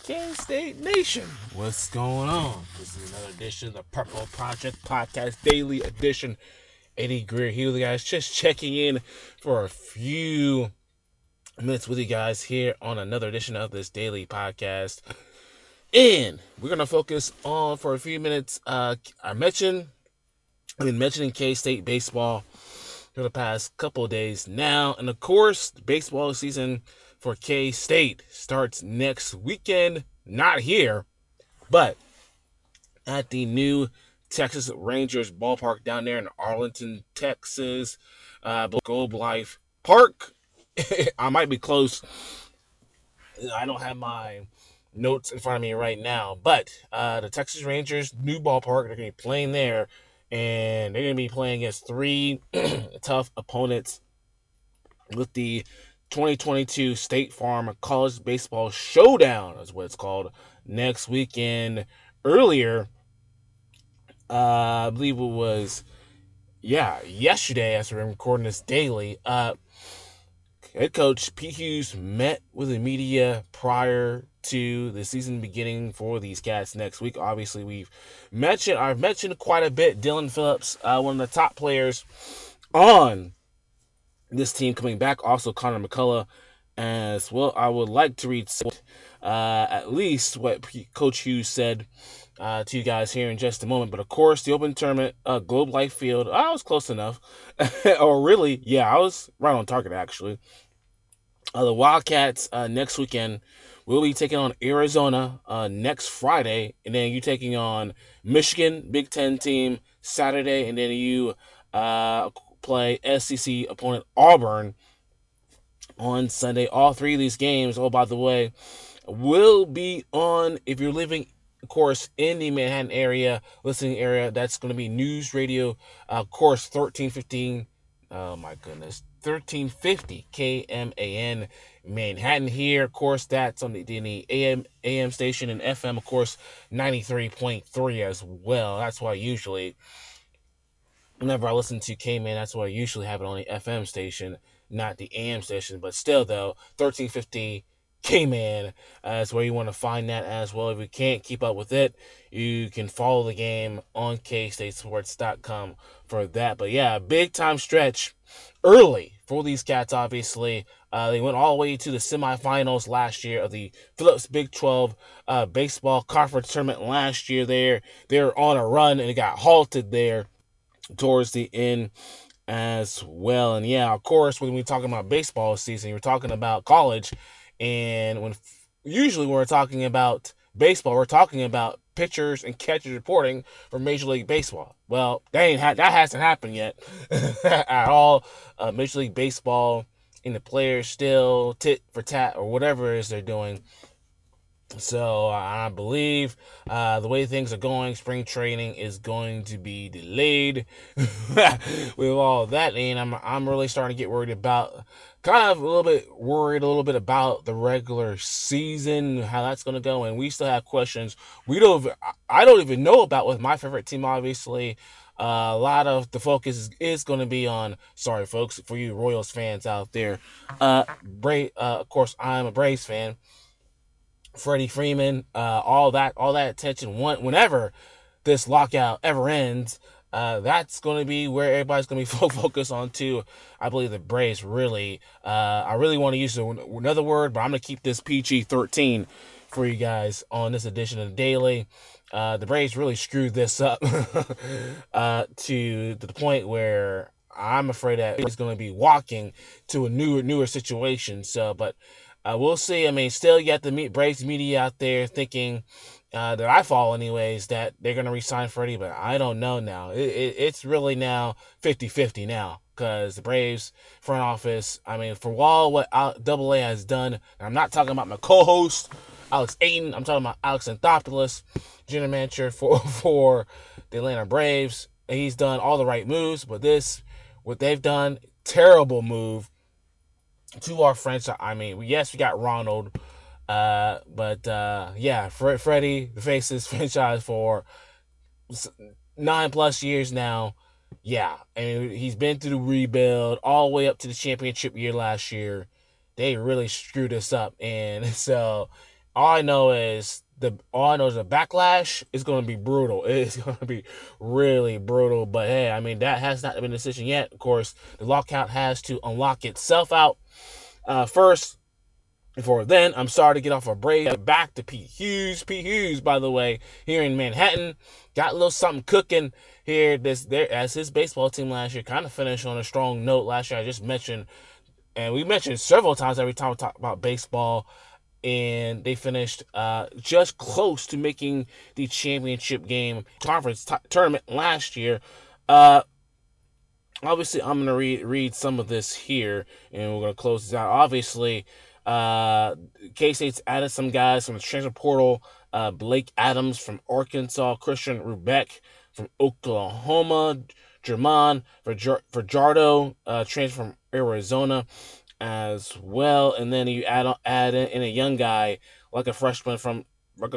K-State Nation, what's going on? This is another edition of the Purple Project Podcast Daily Edition. Eddie Greer here with you guys, just checking in for a few minutes with you guys here on another edition of this daily podcast. And we're going to focus on, for a few minutes, I've been mentioning K-State baseball for the past couple of days now. And of course, the baseball season for K-State starts next weekend. Not here, but at the new Texas Rangers ballpark down there in Arlington, Texas, Globe Life Park. I might be close. I don't have my notes in front of me right now, but the Texas Rangers new ballpark, they're going to be playing there, and they're going to be playing against three tough opponents with the 2022 State Farm College Baseball Showdown, is what it's called, next weekend. Earlier, I believe it was, yesterday, as we're recording this daily, head coach Pete Hughes met with the media prior to the season beginning for these cats next week. Obviously, I've mentioned quite a bit Dylan Phillips, one of the top players on this team coming back. Also, Connor McCullough as well. I would like to read at least what Coach Hughes said to you guys here in just a moment. But of course, the Open Tournament, Globe Life Field, I was close enough. Or really, I was right on target actually. The Wildcats next weekend will be taking on Arizona next Friday, and then you taking on Michigan, Big Ten team, Saturday, and then you play SEC opponent Auburn on Sunday. All three of these games, oh, by the way, will be on, if you're living, of course, in the Manhattan area, listening area, that's going to be News Radio, of course, 1315, oh my goodness, 1350 KMAN Manhattan here. Of course, that's on the AM station, and FM, of course, 93.3 as well. That's why usually, whenever I listen to K-Man, that's why I usually have it on the FM station, not the AM station. But still, though, 1350 K-Man is where you want to find that as well. If you can't keep up with it, you can follow the game on KStateSports.com for that. But yeah, big time stretch early for these cats, obviously. They went all the way to the semifinals last year of the Phillips Big 12 baseball conference tournament last year. They're on a run, and it got halted there towards the end as well. And yeah, of course, when we're talking about baseball season, you're talking about college, and usually when we're talking about baseball, we're talking about pitchers and catchers reporting for Major League Baseball. Well, that hasn't happened yet at all. Major League Baseball and the players still tit for tat or whatever it is they're doing. So I believe the way things are going, spring training is going to be delayed with all that. And I'm really starting to get worried about, a little bit about the regular season, how that's going to go. And we still have questions I don't even know about with my favorite team, obviously. A lot of the focus is going to be on, sorry folks, for you Royals fans out there. Of course, I'm a Braves fan. Freddie Freeman, all that attention. Whenever this lockout ever ends, that's going to be where everybody's going to be focused on too. I believe the Braves really, I really want to use another word, but I'm going to keep this PG-13 for you guys on this edition of the Daily. The Braves really screwed this up to the point where I'm afraid that he's going to be walking to a newer situation. So, but we'll see. I mean, still you got the Braves media out there thinking that I follow anyways, that they're going to re-sign Freddie, but I don't know now. It's really now 50-50 now, because the Braves front office, I mean, for all what Double A has done, and I'm not talking about my co-host, Alex Ayton, I'm talking about Alex Anthopoulos, general manager for the Atlanta Braves. He's done all the right moves, but what they've done, terrible move to our franchise. I mean, yes, we got Ronald, but Freddie, the face of this franchise for 9+ years now. Yeah, I mean, he's been through the rebuild all the way up to the championship year last year. They really screwed us up, and so All I know is the backlash is going to be brutal. It's going to be really brutal. But hey, I mean that has not been a decision yet. Of course, the lockout has to unlock itself out first. Before then, I'm sorry to get off a break. Back to Pete Hughes. Pete Hughes, by the way, here in Manhattan, got a little something cooking here. As his baseball team last year kind of finished on a strong note last year. I just mentioned, and we mentioned several times every time we talk about baseball, and they finished just close to making the championship game conference tournament last year. Obviously, I'm going to read some of this here, and we're going to close this out. Obviously, K-State's added some guys from the transfer portal. Blake Adams from Arkansas, Christian Rubeck from Oklahoma, German Fajardo, transfer from Arizona as well. And then you add in a young guy like a freshman from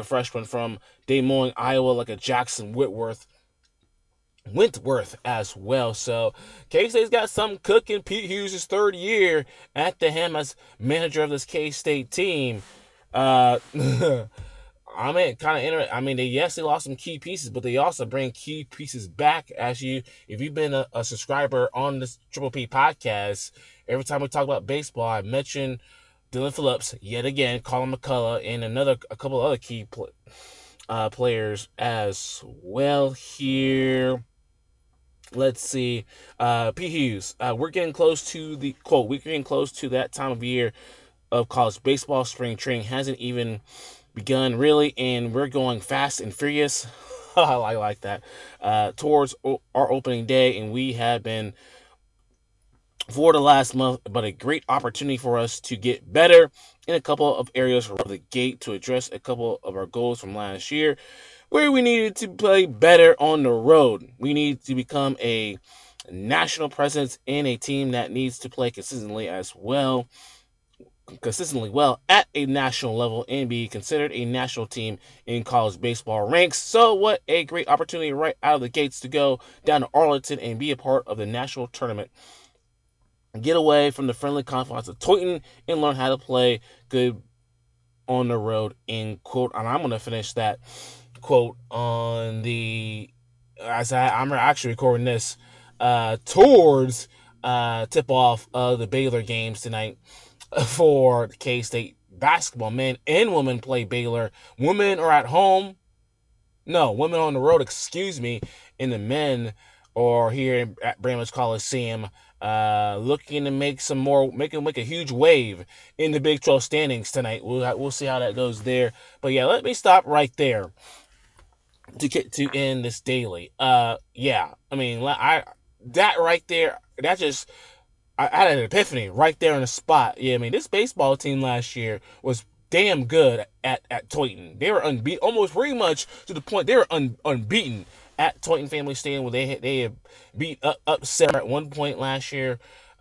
Des Moines, Iowa, like a Jackson Wentworth as well. So K-State's got some cooking. Pete Hughes' third year at the helm as manager of this K-State team. I mean, kind of interesting. I mean, they lost some key pieces, but they also bring key pieces back. If you've been a subscriber on this Triple P podcast, every time we talk about baseball, I mention Dylan Phillips yet again, Colin McCullough, and a couple other key players as well here. Let's see. P. Hughes. We're getting close to that time of year of college baseball. Spring training hasn't even begun really, and we're going fast and furious. I like that. Towards our opening day, and we have been for the last month, but a great opportunity for us to get better in a couple of areas from the gate to address a couple of our goals from last year, where we needed to play better on the road. We need to become a national presence in a team that needs to play consistently well at a national level and be considered a national team in college baseball ranks. So what a great opportunity right out of the gates to go down to Arlington and be a part of the national tournament. Get away from the friendly confines of Toyton and learn how to play good on the road, end quote. And I'm going to finish that quote on I'm actually recording this towards tip-off of the Baylor games tonight for K-State basketball. Men and women play Baylor. Women are at home. No, women on the road, excuse me. And the men are here at Bramlage Coliseum looking to make a huge wave in the Big 12 standings tonight. We'll see how that goes there. But yeah, let me stop right there to end this daily. Yeah, I mean, that right there, I had an epiphany right there on the spot. Yeah, I mean, this baseball team last year was damn good at Toyton. They were unbeaten, almost pretty much to the point they were unbeaten at Toyton Family Stadium, where they had beat upset at one point last year.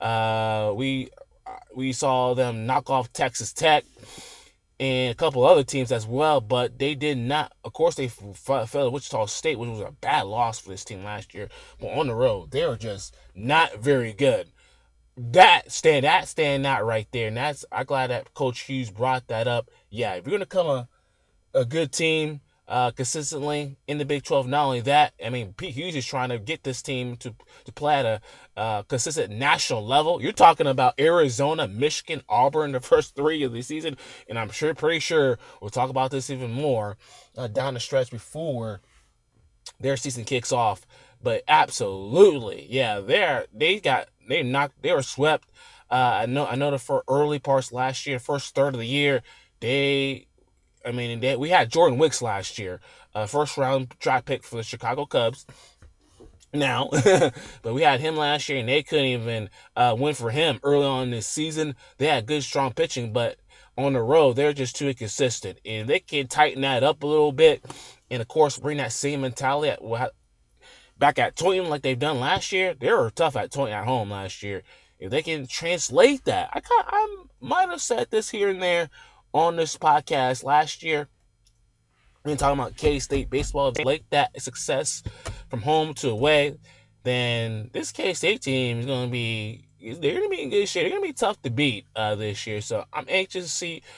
We saw them knock off Texas Tech and a couple other teams as well, but they did not. Of course, they fell to Wichita State, which was a bad loss for this team last year. But on the road, they were just not very good. That stand out right there, and I'm glad that Coach Hughes brought that up. Yeah, if you're gonna come a good team consistently in the Big 12, not only that, I mean, Pete Hughes is trying to get this team to play at a consistent national level. You're talking about Arizona, Michigan, Auburn, the first three of the season, and I'm pretty sure we'll talk about this even more down the stretch before their season kicks off. But absolutely, yeah, they were swept. I know the for early parts last year, first third of the year, we had Jordan Wicks last year, first round draft pick for the Chicago Cubs. Now, but we had him last year, and they couldn't even win for him early on this season. They had good, strong pitching, but on the road, they're just too inconsistent. And they can tighten that up a little bit, and of course, bring that same mentality back at Toyton like they've done last year. They were tough at Toyton at home last year. If they can translate that, I might have said this here and there on this podcast last year. We're talking about K-State baseball. If they like that success from home to away, then this K-State team is going to be in good shape. They're going to be tough to beat this year. So I'm anxious to see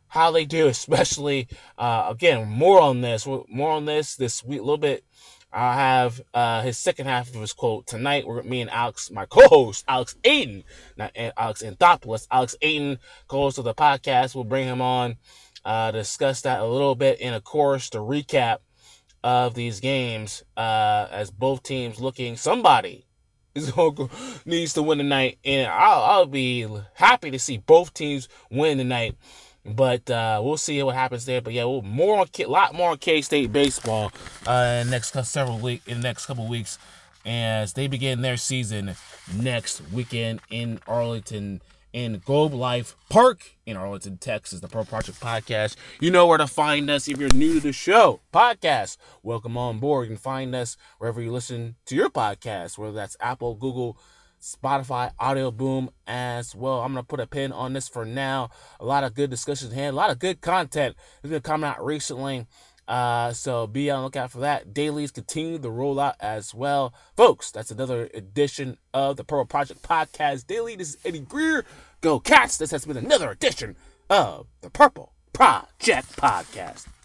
how they do, especially again, more on this this week, a little bit. I'll have his second half of his quote tonight. Me and Alex, my co-host Alex Aiden, not Alex Anthopoulos, Alex Aiden, co-host of the podcast, will bring him on discuss that a little bit, and of course the recap of these games as both teams looking somebody needs to win tonight, and I'll be happy to see both teams win tonight. But we'll see what happens there. But yeah, lot more on K-State baseball in the next couple weeks as they begin their season next weekend in Arlington, in Globe Life Park in Arlington, Texas. The Pro Project Podcast. You know where to find us if you're new to the show. Podcast. Welcome on board. You can find us wherever you listen to your podcast, whether that's Apple, Google, Spotify, Audio Boom as well. I'm going to put a pin on this for now. A lot of good discussions ahead. A lot of good content has been coming out recently. So be on the lookout for that. Dailies continue to roll out as well. Folks, that's another edition of the Purple Project Podcast Daily. This is Eddie Greer. Go Cats. This has been another edition of the Purple Project Podcast.